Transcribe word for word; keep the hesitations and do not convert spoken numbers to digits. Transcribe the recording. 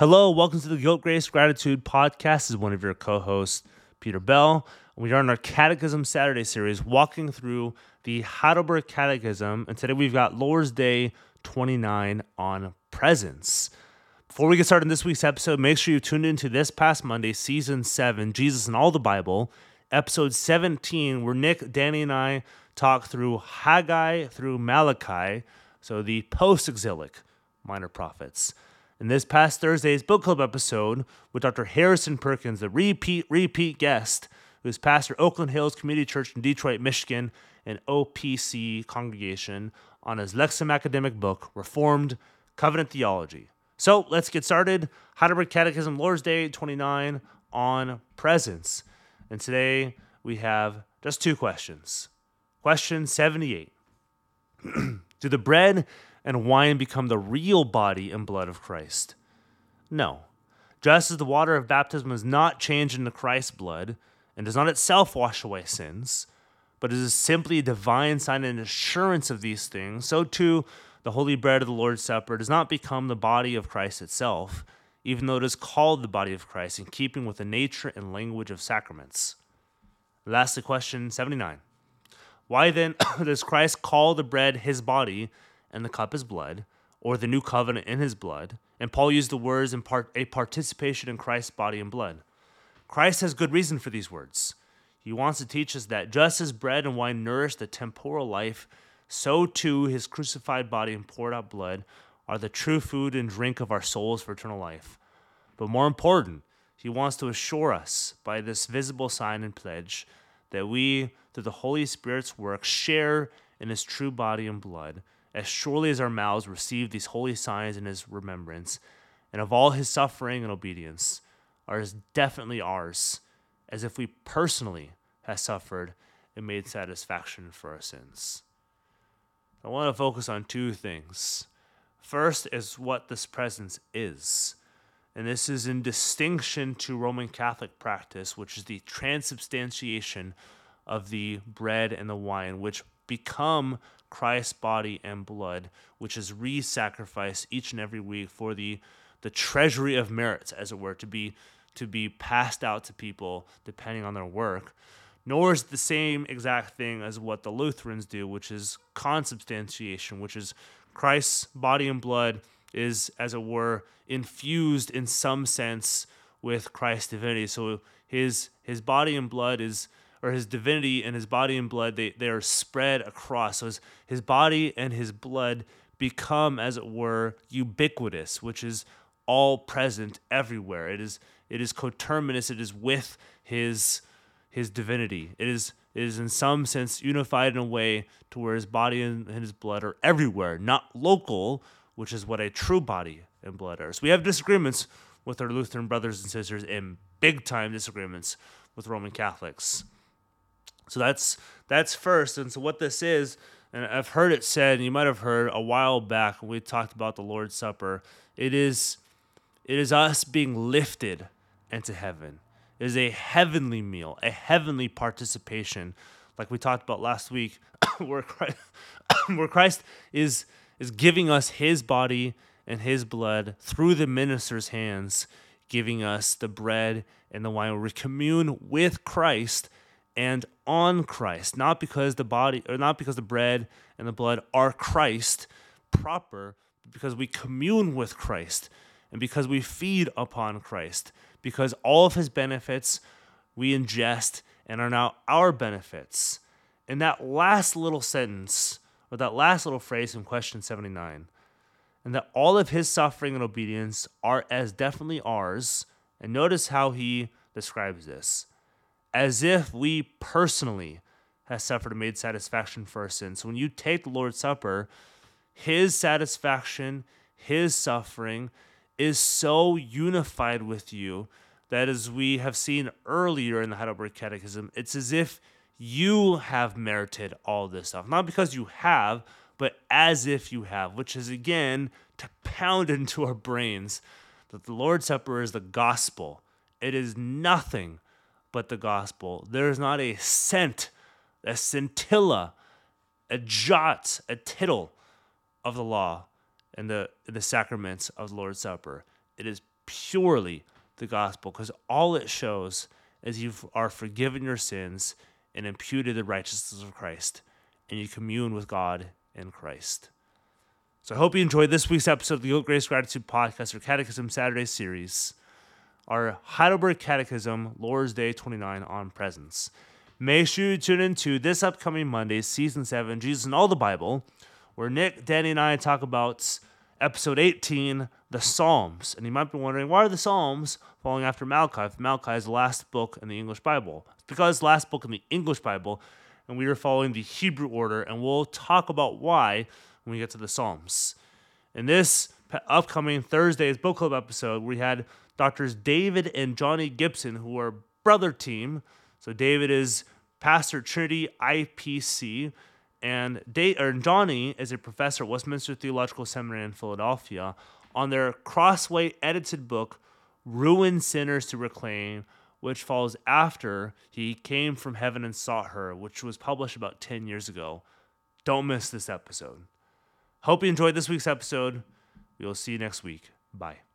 Hello, welcome to the Guilt, Grace, Gratitude podcast. This is one of your co-hosts, Peter Bell. We are in our Catechism Saturday series, walking through the Heidelberg Catechism, and today we've got Lord's Day twenty-nine on presence. Before we get started in this week's episode, make sure you tune in to this past Monday, Season seven, Jesus and All the Bible, Episode seventeen, where Nick, Danny, and I talk through Haggai through Malachi, so the post-exilic minor prophets. In this past Thursday's book club episode with Doctor Harrison Perkins, the repeat, repeat guest, who's pastor Oakland Hills Community Church in Detroit, Michigan, an O P C congregation, on his Lexham academic book, Reformed Covenant Theology. So let's get started. Heidelberg Catechism, Lord's Day twenty-nine on presence. And today we have just two questions. Question seventy-eight. Do the bread and wine become the real body and blood of Christ? No. Just as the water of baptism is not changed into Christ's blood and does not itself wash away sins, but is simply a divine sign and assurance of these things, so too the holy bread of the Lord's Supper does not become the body of Christ itself, even though it is called the body of Christ in keeping with the nature and language of sacraments. Lastly, question seventy-nine. Why then does Christ call the bread his body and the cup his blood, or the new covenant in his blood? And Paul used the words in part a participation in Christ's body and blood. Christ has good reason for these words. He wants to teach us that just as bread and wine nourish the temporal life, so too his crucified body and poured out blood are the true food and drink of our souls for eternal life. But more important, he wants to assure us by this visible sign and pledge that we, through the Holy Spirit's work, share in his true body and blood, as surely as our mouths receive these holy signs in his remembrance, and of all his suffering and obedience, are as definitely ours, as if we personally have suffered and made satisfaction for our sins. I want to focus on two things. First is what this presence is. And this is in distinction to Roman Catholic practice, which is the transubstantiation of the bread and the wine, which become Christ's body and blood, which is re-sacrificed each and every week for the, the treasury of merits, as it were, to be to be passed out to people depending on their work. Nor is it the same exact thing as what the Lutherans do, which is consubstantiation, which is Christ's body and blood is, as it were, infused in some sense with Christ's divinity. So his his body and blood is, or his divinity and his body and blood, they, they are spread across. So his, his body and his blood become, as it were, ubiquitous, which is all present everywhere. It is it is coterminous, it is with his his divinity. It is it is in some sense unified in a way to where his body and his blood are everywhere, not local, which is what a true body and blood are. So we have disagreements with our Lutheran brothers and sisters, and big time disagreements with Roman Catholics. So that's that's first. And so what this is, and I've heard it said, and you might have heard a while back when we talked about the Lord's Supper, it is it is us being lifted into heaven. It is a heavenly meal, a heavenly participation, like we talked about last week, where Christ, where Christ is is giving us his body and his blood through the minister's hands, giving us the bread and the wine, where we commune with Christ and on Christ, not because the body or not because the bread and the blood are Christ proper, but because we commune with Christ and because we feed upon Christ, because all of his benefits we ingest and are now our benefits. And that last little sentence, or that last little phrase in question seventy-nine, and that all of his suffering and obedience are as definitely ours, and notice how he describes this, as if we personally have suffered and made satisfaction for our sins. So when you take the Lord's Supper, his satisfaction, his suffering is so unified with you that, as we have seen earlier in the Heidelberg Catechism, it's as if you have merited all this stuff. Not because you have, but as if you have, which is, again, to pound into our brains that the Lord's Supper is the gospel. It is nothing but the gospel. There is not a cent, a scintilla, a jot, a tittle of the law and the the sacraments of the Lord's Supper. It is purely the gospel, because all it shows is you are forgiven your sins and imputed the righteousness of Christ, and you commune with God in Christ. So I hope you enjoyed this week's episode of the Guilt, Grace, Gratitude Podcast, or Catechism Saturday series, our Heidelberg Catechism, Lord's Day twenty-nine on presence. Make sure you tune into this upcoming Monday, Season seven, Jesus and All the Bible, where Nick, Danny, and I talk about Episode eighteen, the Psalms. And you might be wondering, why are the Psalms following after Malachi? If Malachi is the last book in the English Bible. It's because it's the last book in the English Bible, and we are following the Hebrew order, and we'll talk about why when we get to the Psalms. In this upcoming Thursday's book club episode, we had Doctors David and Johnny Gibson, who are brother team. So David is pastor at Trinity I P C, and Dave, or Johnny is a professor at Westminster Theological Seminary in Philadelphia, on their Crossway edited book, Ruined Sinners to Reclaim, which follows after He Came from Heaven and Sought Her, which was published about ten years ago. Don't miss this episode. Hope you enjoyed this week's episode. We will see you next week. Bye.